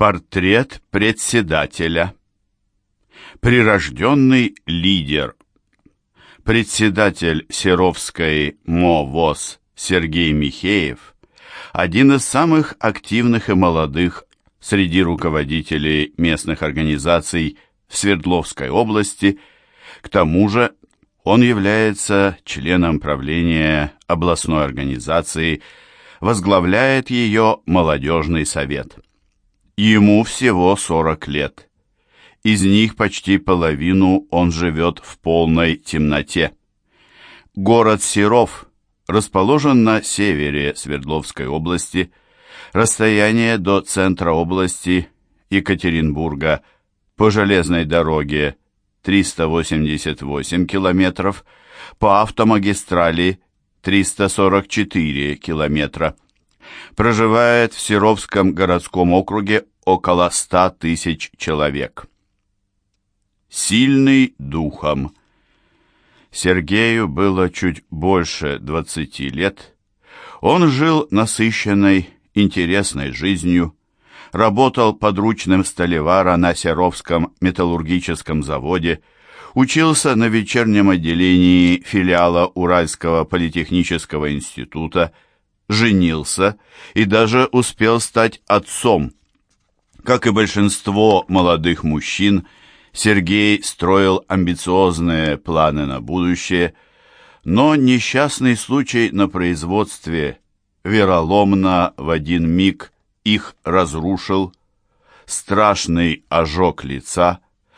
Портрет председателя. Прирожденный лидер. Председатель Серовской МО ВОС Сергей Михеев – один из самых активных и молодых среди руководителей местных организаций в Свердловской области. К тому же он является членом правления областной организации, возглавляет ее молодежный совет. Ему всего 40 лет. Из них почти половину он живет в полной темноте. Город Серов расположен на севере Свердловской области. Расстояние до центра области Екатеринбурга по железной дороге 388 километров, по автомагистрали 344 километра. Проживает в Серовском городском округе около 100 тысяч человек. Сильный духом. Сергею было чуть больше 20 лет. Он жил насыщенной, интересной жизнью, работал подручным столевара на Серовском металлургическом заводе, учился на вечернем отделении филиала Уральского политехнического института, женился и даже успел стать отцом. Как и большинство молодых мужчин, Сергей строил амбициозные планы на будущее, но несчастный случай на производстве вероломно в один миг их разрушил. Страшный ожог лица,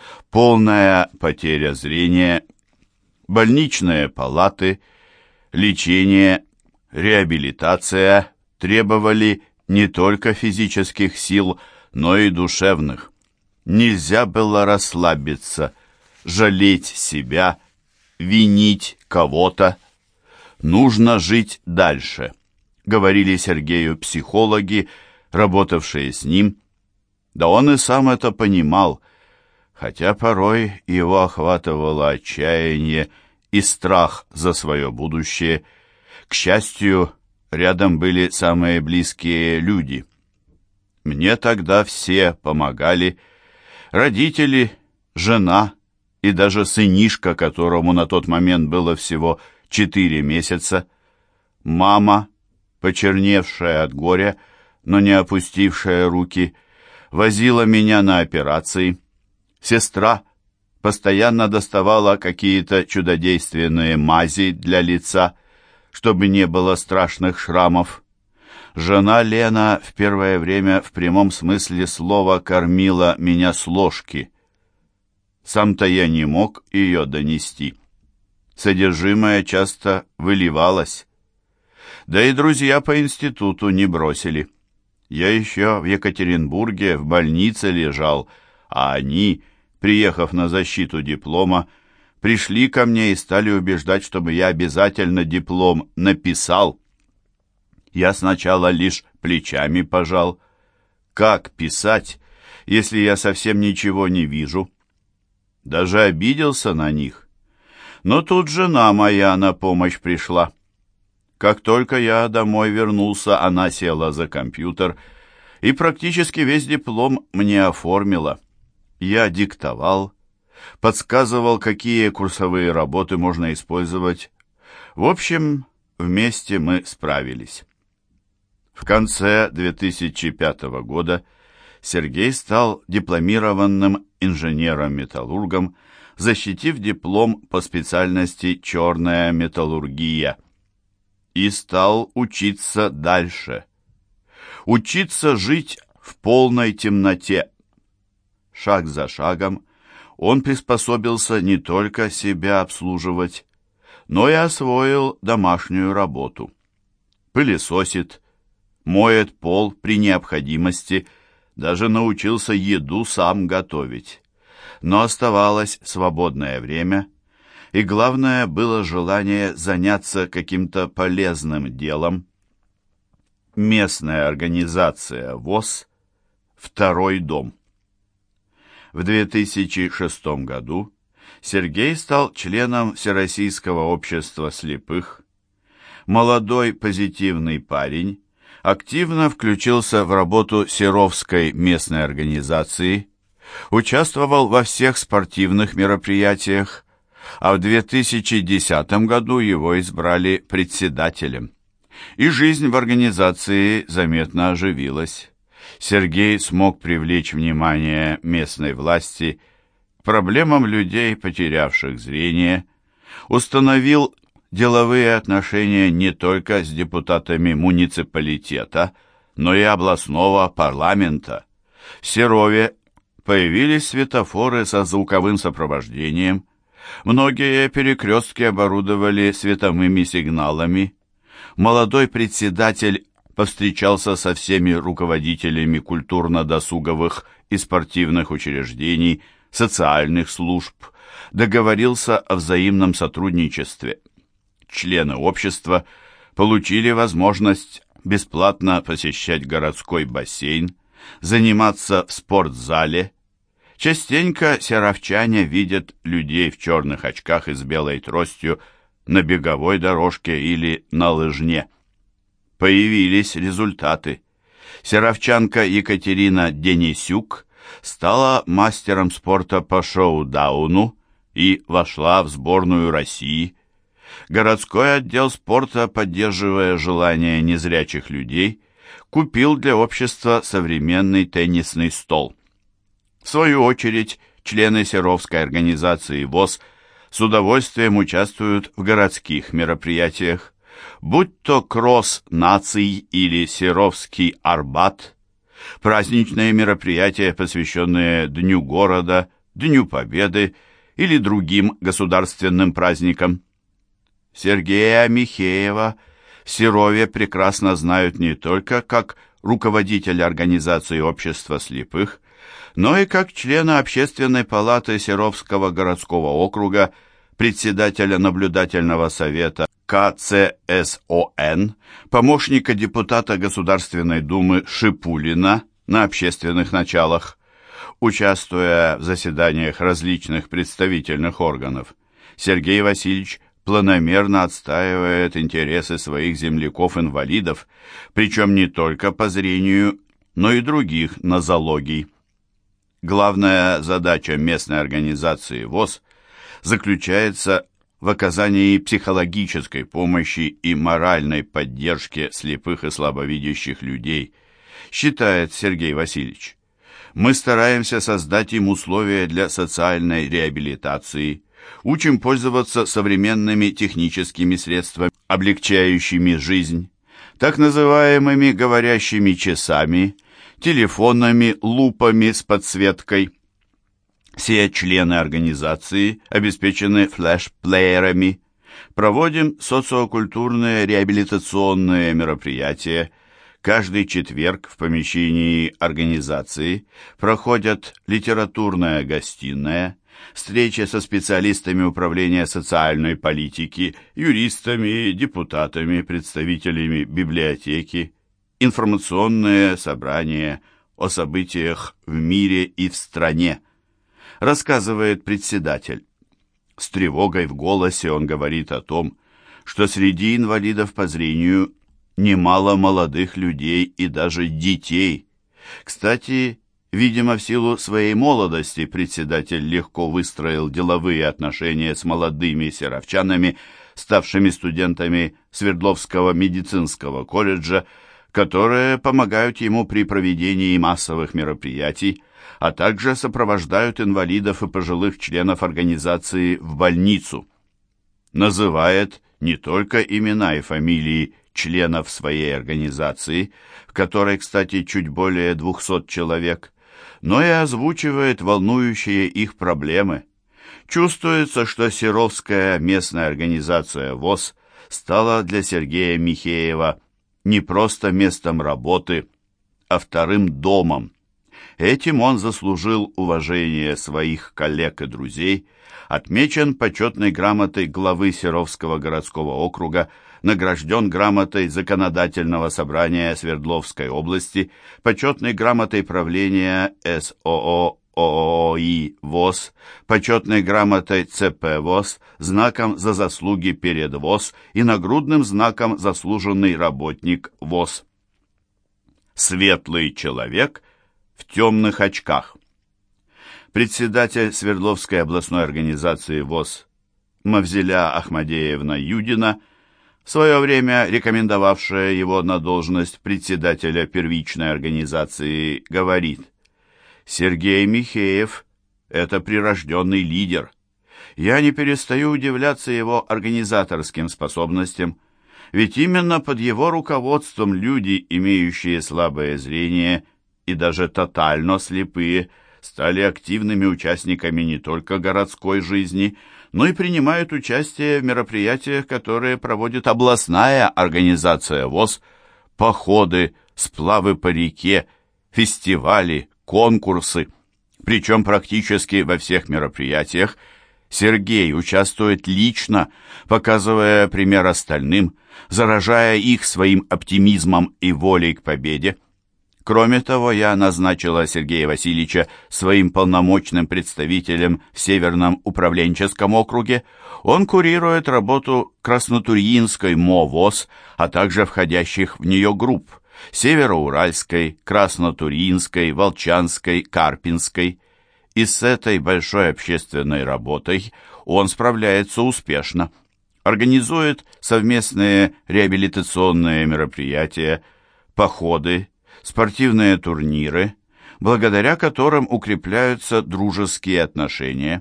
полная потеря зрения, больничные палаты, лечение, реабилитация требовали не только физических сил, но и душевных. Нельзя было расслабиться, жалеть себя, винить кого-то. Нужно жить дальше, говорили Сергею психологи, работавшие с ним. Да он и сам это понимал, хотя порой его охватывало отчаяние и страх за свое будущее. К счастью, рядом были самые близкие люди. Мне тогда все помогали: родители, жена и даже сынишка, которому на тот момент было всего 4 месяца. Мама, почерневшая от горя, но не опустившая руки, возила меня на операции. Сестра постоянно доставала какие-то чудодейственные мази для лица, чтобы не было страшных шрамов. Жена Лена в первое время в прямом смысле слова кормила меня с ложки. Сам-то я не мог ее донести. Содержимое часто выливалось. Да и друзья по институту не бросили. Я еще в Екатеринбурге в больнице лежал, а они, приехав на защиту диплома, пришли ко мне и стали убеждать, чтобы я обязательно диплом написал. Я сначала лишь плечами пожал. Как писать, если я совсем ничего не вижу? Даже обиделся на них. Но тут жена моя на помощь пришла. Как только я домой вернулся, она села за компьютер и практически весь диплом мне оформила. Я диктовал, подсказывал, какие курсовые работы можно использовать. В общем, вместе мы справились. В конце 2005 года Сергей стал дипломированным инженером-металлургом, защитив диплом по специальности «Черная металлургия». И стал учиться дальше. Учиться жить в полной темноте. Шаг за шагом он приспособился не только себя обслуживать, но и освоил домашнюю работу. Пылесосит, моет пол при необходимости, даже научился еду сам готовить. Но оставалось свободное время, и главное было желание заняться каким-то полезным делом. Местная организация ВОС «Второй дом». В 2006 году Сергей стал членом Всероссийского общества слепых. Молодой позитивный парень, активно включился в работу Серовской местной организации, участвовал во всех спортивных мероприятиях, а в 2010 году его избрали председателем. И жизнь в организации заметно оживилась. Сергей смог привлечь внимание местной власти к проблемам людей, потерявших зрение, установил деловые отношения не только с депутатами муниципалитета, но и областного парламента. В Серове появились светофоры со звуковым сопровождением, многие перекрестки оборудовали световыми сигналами. Молодой председатель повстречался со всеми руководителями культурно-досуговых и спортивных учреждений, социальных служб, договорился о взаимном сотрудничестве. Члены общества получили возможность бесплатно посещать городской бассейн, заниматься в спортзале. Частенько серовчане видят людей в черных очках и с белой тростью на беговой дорожке или на лыжне. Появились результаты. Серовчанка Екатерина Денисюк стала мастером спорта по шоу-дауну и вошла в сборную России. Городской отдел спорта, поддерживая желания незрячих людей, купил для общества современный теннисный стол. В свою очередь, члены Серовской организации ВОС с удовольствием участвуют в городских мероприятиях, будь то кросс наций или Серовский Арбат, праздничные мероприятия, посвященные Дню города, Дню Победы или другим государственным праздникам. Сергея Михеева в Серове прекрасно знают не только как руководителя организации общества слепых, но и как члена Общественной палаты Серовского городского округа, председателя наблюдательного совета КЦСОН, помощника депутата Государственной Думы Шипулина на общественных началах. Участвуя в заседаниях различных представительных органов, Сергей Васильевич планомерно отстаивает интересы своих земляков-инвалидов, причем не только по зрению, но и других нозологий. Главная задача местной организации ВОС заключается в оказании психологической помощи и моральной поддержки слепых и слабовидящих людей, считает Сергей Васильевич. Мы стараемся создать им условия для социальной реабилитации, учим пользоваться современными техническими средствами, облегчающими жизнь, так называемыми говорящими часами, телефонами, лупами с подсветкой. Все члены организации обеспечены флеш-плеерами. Проводим социокультурные реабилитационные мероприятия. Каждый четверг в помещении организации проходят литературная гостиная, встречи со специалистами управления социальной политики, юристами, депутатами, представителями библиотеки, информационные собрания о событиях в мире и в стране, рассказывает председатель. С тревогой в голосе он говорит о том, что среди инвалидов по зрению немало молодых людей и даже детей. Кстати, видимо, в силу своей молодости председатель легко выстроил деловые отношения с молодыми серовчанами, ставшими студентами Свердловского медицинского колледжа, которые помогают ему при проведении массовых мероприятий, а также сопровождают инвалидов и пожилых членов организации в больницу. Называет не только имена и фамилии членов своей организации, в которой, кстати, чуть более 200 человек, но и озвучивает волнующие их проблемы. Чувствуется, что Серовская местная организация ВОС стала для Сергея Михеева не просто местом работы, а вторым домом. Этим он заслужил уважение своих коллег и друзей, отмечен почетной грамотой главы Серовского городского округа, награжден грамотой Законодательного собрания Свердловской области, почетной грамотой правления СОО ООИ ВОС, почетной грамотой ЦП ВОС, знаком за заслуги перед ВОС и нагрудным знаком «Заслуженный работник ВОС». Светлый человек в темных очках. Председатель Свердловской областной организации ВОС Мавзеля Ахмадеевна Юдина, в свое время рекомендовавшая его на должность председателя первичной организации, говорит: «Сергей Михеев – это прирожденный лидер. Я не перестаю удивляться его организаторским способностям, ведь именно под его руководством люди, имеющие слабое зрение и даже тотально слепые, стали активными участниками не только городской жизни, но и принимают участие в мероприятиях, которые проводит областная организация ВОС: походы, сплавы по реке, фестивали, конкурсы. Причем практически во всех мероприятиях Сергей участвует лично, показывая пример остальным, заражая их своим оптимизмом и волей к победе. Кроме того, я назначила Сергея Васильевича своим полномочным представителем в Северном управленческом округе. Он курирует работу Краснотурьинской МОВОС, а также входящих в нее групп Североуральской, Краснотурьинской, Волчанской, Карпинской. И с этой большой общественной работой он справляется успешно. Организует совместные реабилитационные мероприятия, походы, спортивные турниры, благодаря которым укрепляются дружеские отношения.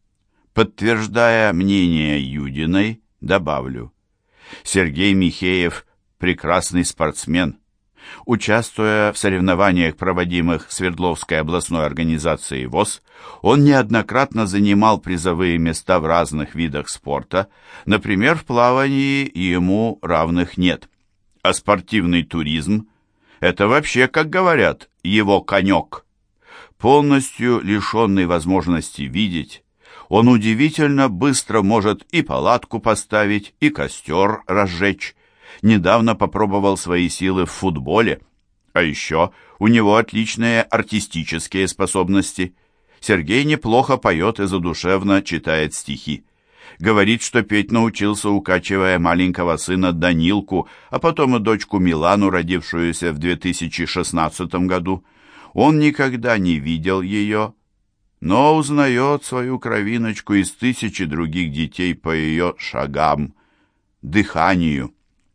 Подтверждая мнение Юдиной, добавлю: Сергей Михеев – прекрасный спортсмен. Участвуя в соревнованиях, проводимых Свердловской областной организацией ВОС, он неоднократно занимал призовые места в разных видах спорта, например, в плавании ему равных нет. А спортивный туризм – это вообще, как говорят, его конек. Полностью лишенный возможности видеть, он удивительно быстро может и палатку поставить, и костер разжечь. Недавно попробовал свои силы в футболе. А еще у него отличные артистические способности. Сергей неплохо поет и задушевно читает стихи. Говорит, что петь научился, укачивая маленького сына Данилку, а потом и дочку Милану, родившуюся в 2016 году. Он никогда не видел ее, но узнает свою кровиночку из тысячи других детей по ее шагам, дыханию.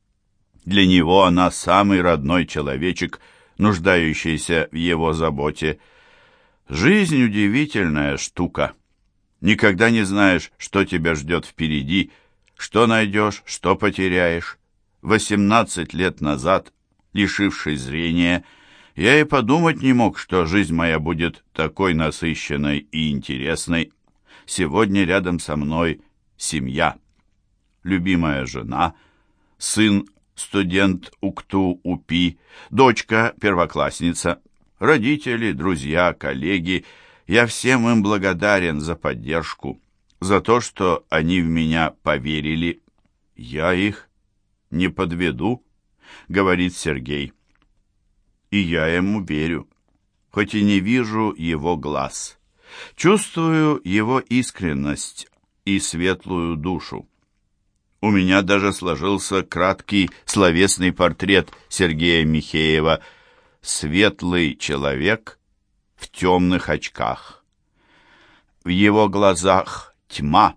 Для него она самый родной человечек, нуждающийся в его заботе. Жизнь удивительная штука. Никогда не знаешь, что тебя ждет впереди, что найдешь, что потеряешь. 18 лет назад, лишившись зрения, я и подумать не мог, что жизнь моя будет такой насыщенной и интересной. Сегодня рядом со мной семья, любимая жена, сын, студент УКТУ-УПИ, дочка, первоклассница, родители, друзья, коллеги. Я всем им благодарен за поддержку, за то, что они в меня поверили. Я их не подведу, говорит Сергей. И я ему верю, хоть и не вижу его глаз. Чувствую его искренность и светлую душу. У меня даже сложился краткий словесный портрет Сергея Михеева: светлый человек в темных очках. В его глазах тьма,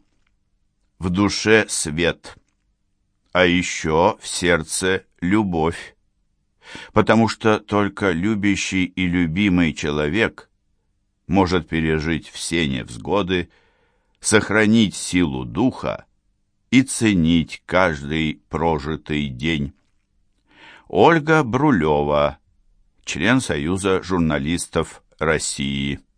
в душе свет, а еще в сердце любовь, потому что только любящий и любимый человек может пережить все невзгоды, сохранить силу духа и ценить каждый прожитый день. Ольга Брулева, член Союза журналистов России.